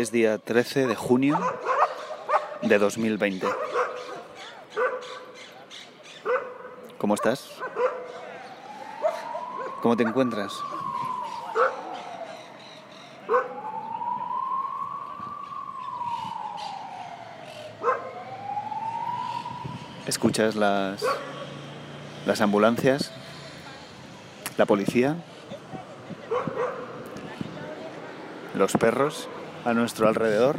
es día 13 de junio de 2020. ¿Cómo estás? ¿Cómo te encuentras? ¿Escuchas las ambulancias? ¿La policía? ¿Los perros a nuestro alrededor?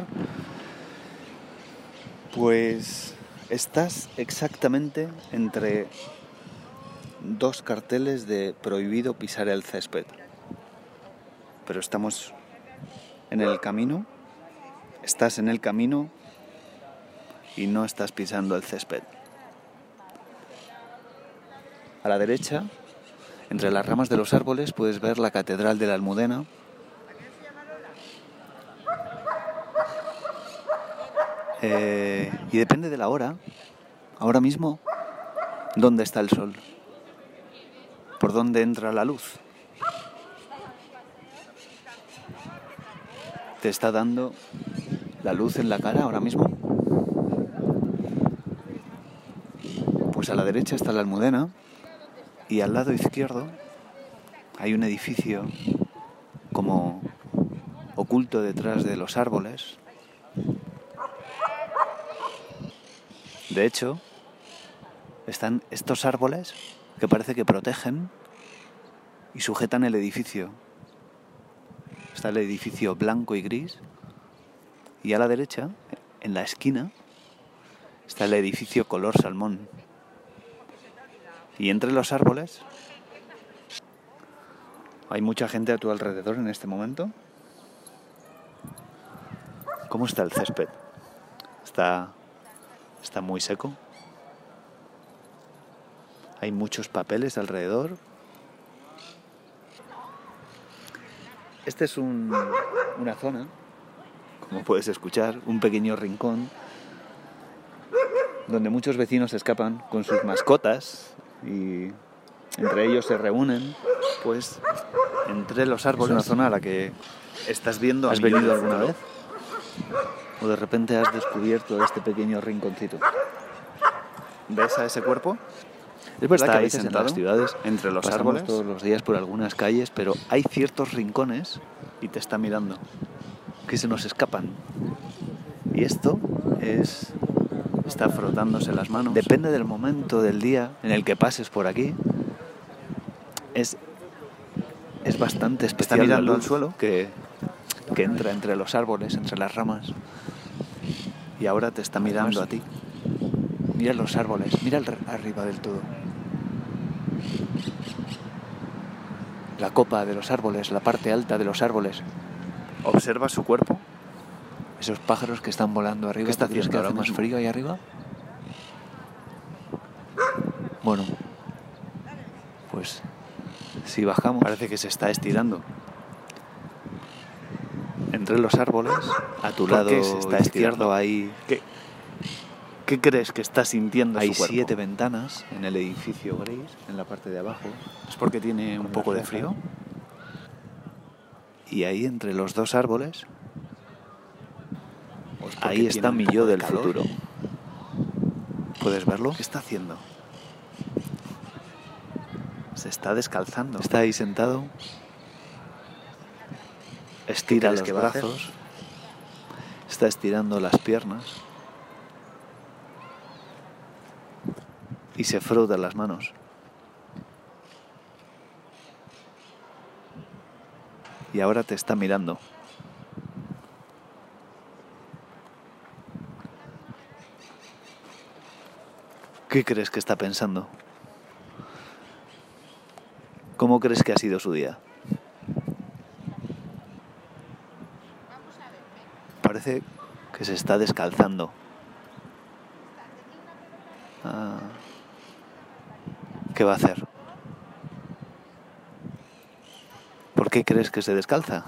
Pues estás exactamente entre dos carteles de prohibido pisar el césped. Pero estamos en el camino, estás en el camino y no estás pisando el césped. A la derecha, entre las ramas de los árboles, puedes ver la Catedral de la Almudena. Y depende de la hora, ahora mismo, ¿dónde está el sol? ¿Por dónde entra la luz? ¿Te está dando la luz en la cara ahora mismo? Pues a la derecha está la Almudena y al lado izquierdo hay un edificio como oculto detrás de los árboles. De hecho, están estos árboles que parece que protegen y sujetan el edificio. Está el edificio blanco y gris y a la derecha, en la esquina, está el edificio color salmón. Y entre los árboles hay mucha gente a tu alrededor en este momento. ¿Cómo está el césped? Está muy seco. Hay muchos papeles alrededor. Este es una zona, como puedes escuchar, un pequeño rincón donde muchos vecinos escapan con sus mascotas y entre ellos se reúnen, pues entre los árboles. Es una zona a la que estás viendo. ¿Has venido alguna vez? ¿O de repente has descubierto este pequeño rinconcito? ¿Ves a ese cuerpo? Es verdad que a veces en las ciudades, entre los árboles, todos los días por algunas calles, pero hay ciertos rincones y te está mirando, que se nos escapan. Y esto está frotándose las manos. Depende del momento del día en el que pases por aquí. Es bastante especial. Está mirando al suelo que entra entre los árboles, entre las ramas. Y ahora te está mirando a ti. Mira los árboles, mira arriba del todo. La copa de los árboles, la parte alta de los árboles. Observa su cuerpo. Esos pájaros que están volando arriba. ¿Qué está haciendo? ¿Que hace más frío ahí arriba? Bueno, pues si bajamos, parece que se está estirando. Entre los árboles, a tu lado izquierdo hay... ¿Qué crees que está sintiendo su cuerpo? Hay 7 ventanas en el edificio gris, en la parte de abajo. ¿Es porque tiene un poco de frío? Y ahí entre los dos árboles, ahí está mi yo del futuro. ¿Puedes verlo? ¿Qué está haciendo? Se está descalzando. Está ahí sentado. Estira los brazos. Está estirando las piernas. Y se frota las manos. Y ahora te está mirando. ¿Qué crees que está pensando? ¿Cómo crees que ha sido su día? Parece que se está descalzando. ¿Qué va a hacer? ¿Por qué crees que se descalza?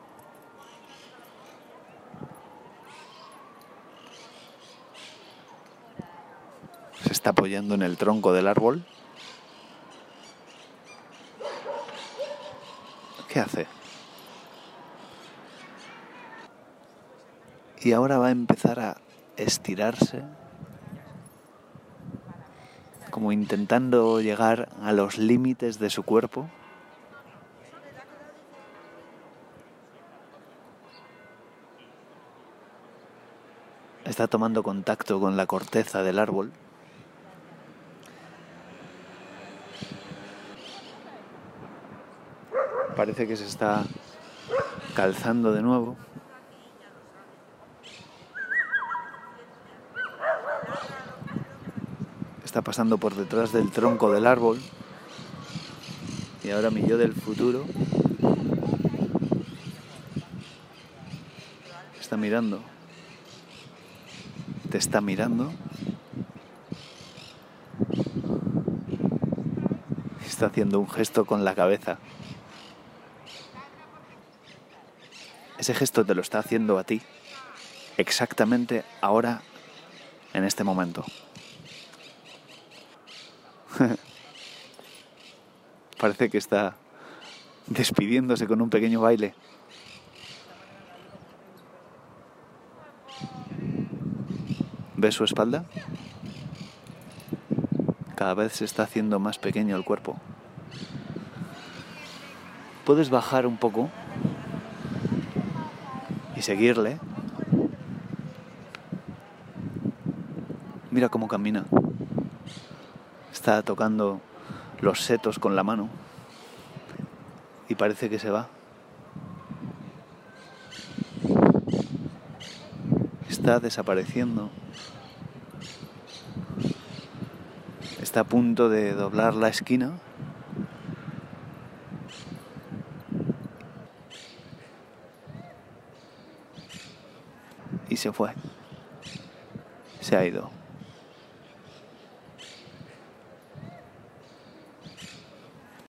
Se está apoyando en el tronco del árbol. ¿Qué hace? Y ahora va a empezar a estirarse, como intentando llegar a los límites de su cuerpo. Está tomando contacto con la corteza del árbol. Parece que se está calzando de nuevo. Está pasando por detrás del tronco del árbol. Y ahora mi yo del futuro está mirando. Te está mirando. Está haciendo un gesto con la cabeza. Ese gesto te lo está haciendo a ti. Exactamente ahora, en este momento. Parece que está despidiéndose con un pequeño baile. ¿Ves su espalda? Cada vez se está haciendo más pequeño el cuerpo. Puedes bajar un poco y seguirle. Mira cómo camina. Está tocando los setos con la mano y parece que se va. Está desapareciendo. Está a punto de doblar la esquina. Y se fue. Se ha ido.